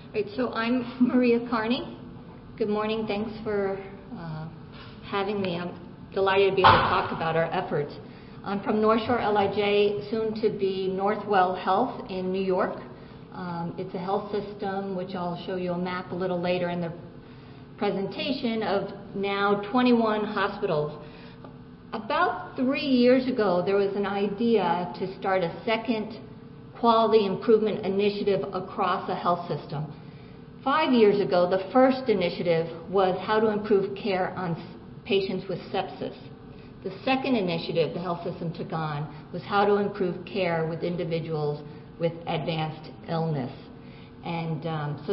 Right, so I'm Maria Carney. Good morning. Thanks for having me. I'm delighted to be able to talk about our efforts. I'm from North Shore LIJ, soon to be Northwell Health in New York. It's a health system, which I'll show you a map a little later in the presentation, of now 21 hospitals. About 3 years ago, there was an idea to start a second quality improvement initiative across a health system. 5 years ago, the first initiative was how to improve care on patients with sepsis. The second initiative the health system took on was how to improve care with individuals with advanced illness. And so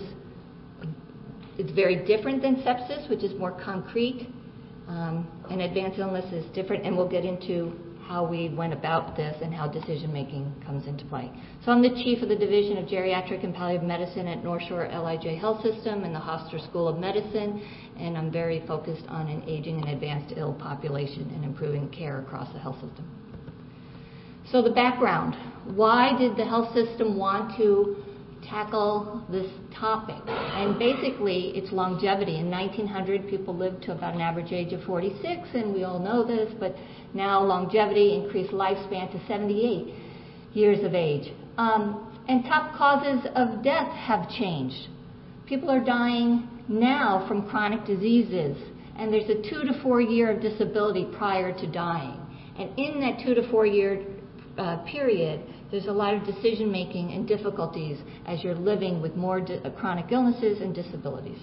it's very different than sepsis, which is more concrete. And advanced illness is different, and we'll get into how we went about this and how decision-making comes into play. So I'm the chief of the Division of Geriatric and Palliative Medicine at North Shore LIJ Health System and the Hofstra School of Medicine, and I'm very focused on an aging and advanced ill population and improving care across the health system. So the background. Why did the health system want to tackle this topic? And basically, it's longevity. In 1900, people lived to about an average age of 46, and we all know this, but now longevity, increased lifespan to 78 years of age. And top causes of death have changed. People are dying now from chronic diseases, and there's a 2 to 4 year of disability prior to dying. And in that 2 to 4 year period, there's a lot of decision making and difficulties as you're living with more chronic illnesses and disabilities.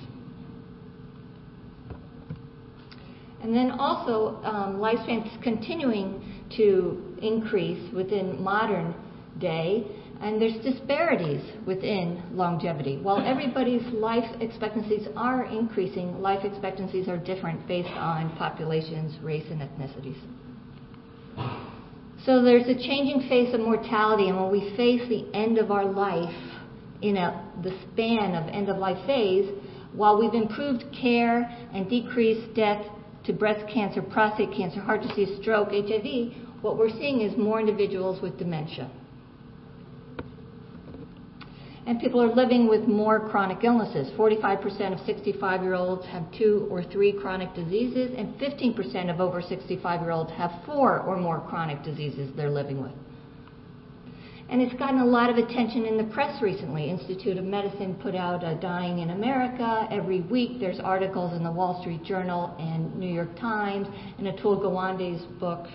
And then also, lifespan is continuing to increase within modern day, and there's disparities within longevity. While everybody's life expectancies are increasing, life expectancies are different based on populations, race, and ethnicities. So there's a changing face of mortality, and when we face the end of our life in the span of end-of-life phase, while we've improved care and decreased death to breast cancer, prostate cancer, heart disease, stroke, HIV, what we're seeing is more individuals with dementia. And people are living with more chronic illnesses. 45% of 65-year-olds have 2 or 3 chronic diseases, and 15% of over 65-year-olds have 4 or more chronic diseases they're living with. And it's gotten a lot of attention in the press recently. Institute of Medicine put out a Dying in America. Every week there's articles in the Wall Street Journal and New York Times, and Atul Gawande's book,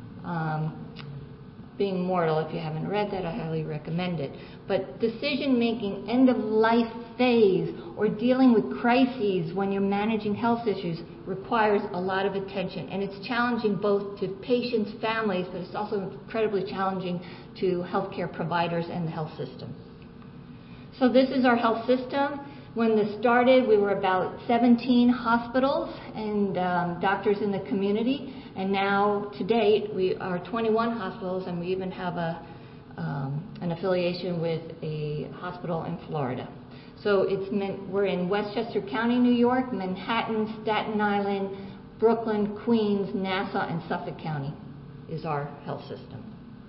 Being Mortal. If you haven't read that, I highly recommend it. But decision-making, end-of-life phase, or dealing with crises when you're managing health issues requires a lot of attention. And it's challenging both to patients, families, but it's also incredibly challenging to healthcare providers and the health system. So this is our health system. When this started, we were about 17 hospitals and doctors in the community. And now, to date, we are 21 hospitals, and we even have an affiliation with a hospital in Florida. So we're in Westchester County, New York, Manhattan, Staten Island, Brooklyn, Queens, Nassau, and Suffolk County is our health system.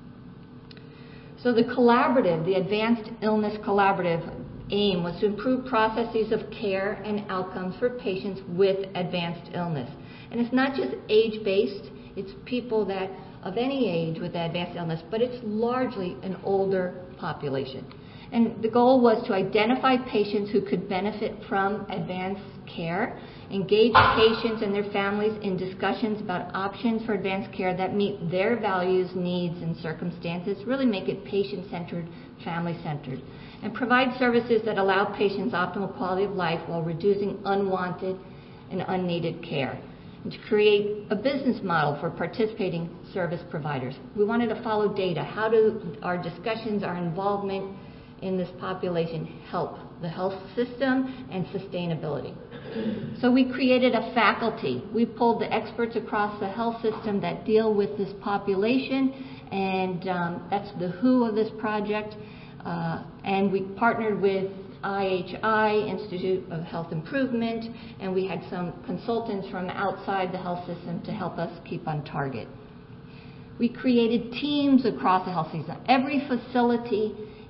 So the collaborative, the Advanced Illness Collaborative aim was to improve processes of care and outcomes for patients with advanced illness. And it's not just age-based, it's people that of any age with advanced illness, but it's largely an older population. And the goal was to identify patients who could benefit from advanced care, engage patients and their families in discussions about options for advanced care that meet their values, needs, and circumstances, really make it patient-centered, family-centered, and provide services that allow patients optimal quality of life while reducing unwanted and unneeded care, and to create a business model for participating service providers. We wanted to follow data. How do our discussions, our involvement in this population help the health system and sustainability? So we created a faculty. We pulled the experts across the health system that deal with this population, and that's the who of this project. And we partnered with IHI, Institute of Health Improvement, and we had some consultants from outside the health system to help us keep on target. We created teams across the health system. Every facility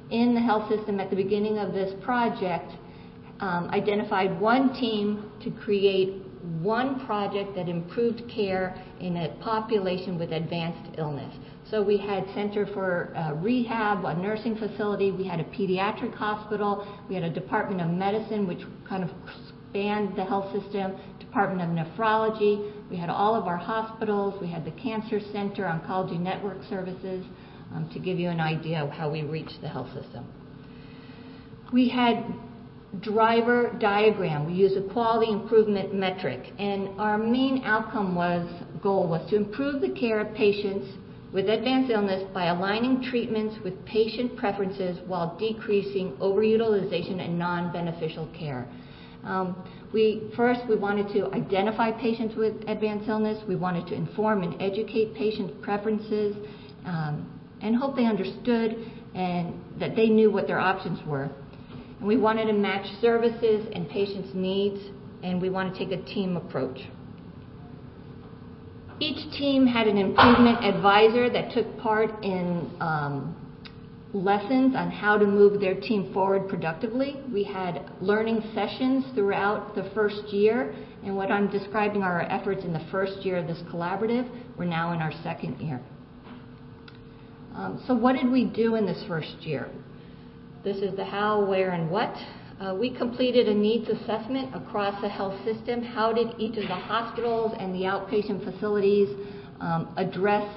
in the health system at the beginning of this project identified one team to create one project that improved care in a population with advanced illness. So we had Center for Rehab, a nursing facility, we had a pediatric hospital, we had a Department of Medicine, which kind of spanned the health system, Department of Nephrology, we had all of our hospitals, we had the Cancer Center, Oncology Network Services, to give you an idea of how we reached the health system. We had driver diagram. We used a quality improvement metric, and our main goal was to improve the care of patients with advanced illness by aligning treatments with patient preferences while decreasing overutilization and non-beneficial care. We wanted to identify patients with advanced illness. We wanted to inform and educate patient preferences and hope they understood and that they knew what their options were. And we wanted to match services and patients' needs, and we want to take a team approach. Each team had an improvement advisor that took part in lessons on how to move their team forward productively. We had learning sessions throughout the first year, and what I'm describing are our efforts in the first year of this collaborative. We're now in our second year. So what did we do in this first year? This is the how, where, and what. We completed a needs assessment across the health system. How did each of the hospitals and the outpatient facilities address,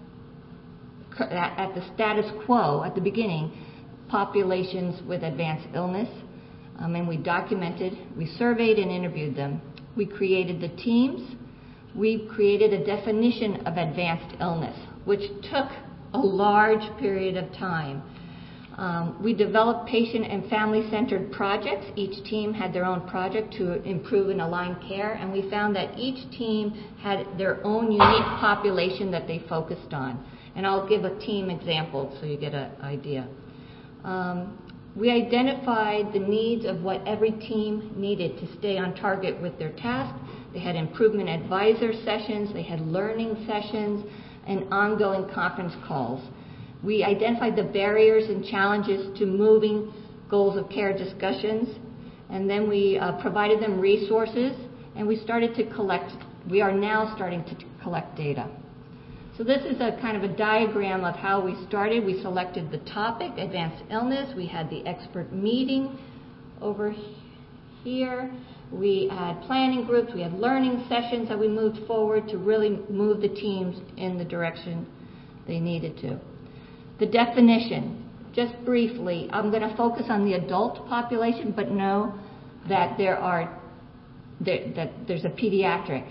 at the status quo at the beginning, populations with advanced illness? And we documented, we surveyed and interviewed them. We created the teams. We created a definition of advanced illness, which took a large period of time. We developed patient and family-centered projects. Each team had their own project to improve and align care, and we found that each team had their own unique population that they focused on. And I'll give a team example so you get an idea. We identified the needs of what every team needed to stay on target with their task. They had improvement advisor sessions, they had learning sessions, and ongoing conference calls. We identified the barriers and challenges to moving goals of care discussions, and then we provided them resources, and we are now starting to collect data. So this is a kind of a diagram of how we started. We selected the topic, advanced illness. We had the expert meeting over here. We had planning groups. We had learning sessions that we moved forward to really move the teams in the direction they needed to. The definition, just briefly, I'm going to focus on the adult population, but know that there's a pediatric.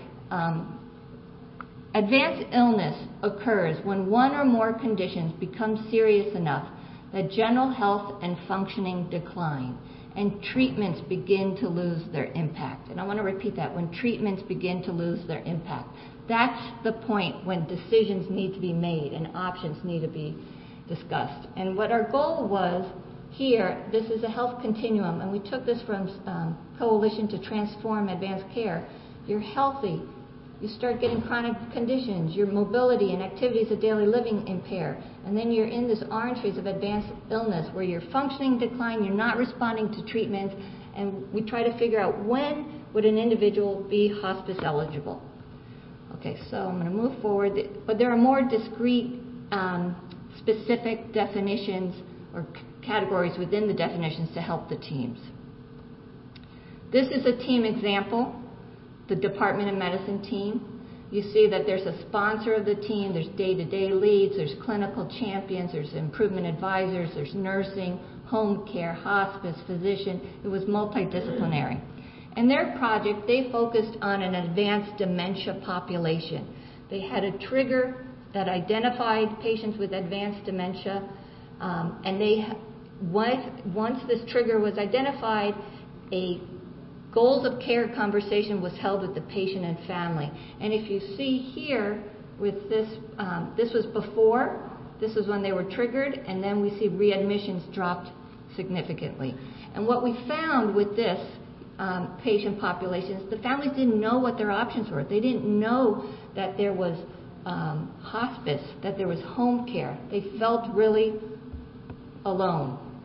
Advanced illness occurs when one or more conditions become serious enough that general health and functioning decline and treatments begin to lose their impact. And I want to repeat that, when treatments begin to lose their impact. That's the point when decisions need to be made and options need to be discussed. And what our goal was here, this is a health continuum, and we took this from Coalition to Transform Advanced Care. You're healthy, you start getting chronic conditions, your mobility and activities of daily living impair, and then you're in this orange phase of advanced illness where your functioning decline, you're not responding to treatment, and we try to figure out when would an individual be hospice eligible. Okay, so I'm going to move forward, but there are more discrete specific definitions or categories within the definitions to help the teams. This is a team example, the Department of Medicine team. You see that there's a sponsor of the team, there's day-to-day leads, there's clinical champions, there's improvement advisors, there's nursing, home care, hospice, physician. It was multidisciplinary. In their project, they focused on an advanced dementia population. They had a trigger that identified patients with advanced dementia, and once this trigger was identified, a goals of care conversation was held with the patient and family. And if you see here with this, this was before, this is when they were triggered, and then we see readmissions dropped significantly. And what we found with this patient population is the families didn't know what their options were. They didn't know that there was hospice, that there was home care. They felt really alone.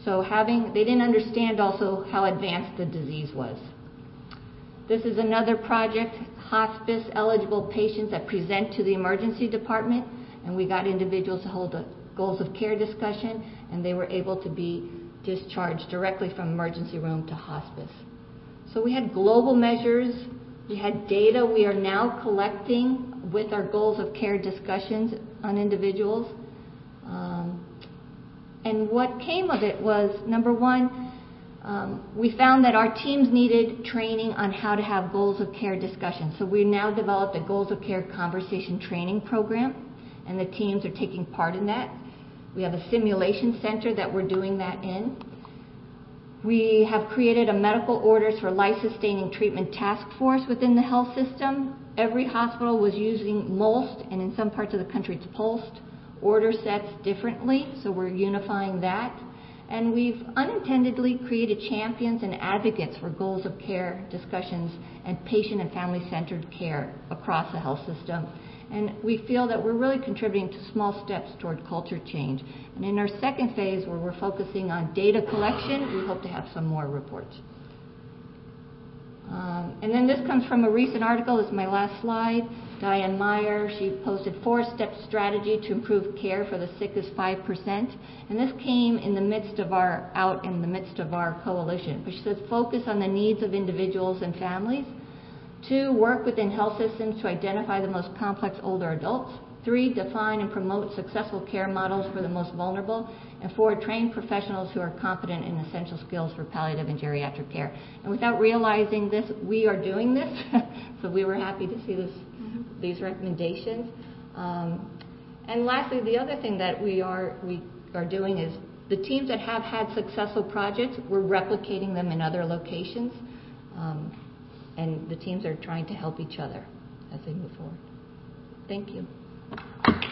So they didn't understand also how advanced the disease was. This is another project, hospice eligible patients that present to the emergency department, and we got individuals to hold a goals of care discussion, and they were able to be discharged directly from emergency room to hospice. So we had global measures, we had data we are now collecting with our goals of care discussions on individuals. And what came of it was, number one, we found that our teams needed training on how to have goals of care discussions. So we now developed a goals of care conversation training program, and the teams are taking part in that. We have a simulation center that we're doing that in. We have created a medical orders for life-sustaining treatment task force within the health system. Every hospital was using MOLST, and in some parts of the country it's POLST. Order sets differently, so we're unifying that. And we've unintentionally created champions and advocates for goals of care discussions and patient and family-centered care across the health system. And we feel that we're really contributing to small steps toward culture change. And in our second phase, where we're focusing on data collection, we hope to have some more reports. And then this comes from a recent article. This is my last slide. Diane Meyer, she posted 4-step strategy to improve care for the sickest 5%. And this came in the midst of our coalition. But she says focus on the needs of individuals and families. 2, work within health systems to identify the most complex older adults. 3, define and promote successful care models for the most vulnerable. And 4, train professionals who are competent in essential skills for palliative and geriatric care. And without realizing this, we are doing this. So we were happy to see these recommendations. And lastly, the other thing that we are doing is the teams that have had successful projects, we're replicating them in other locations. And the teams are trying to help each other as they move forward. Thank you.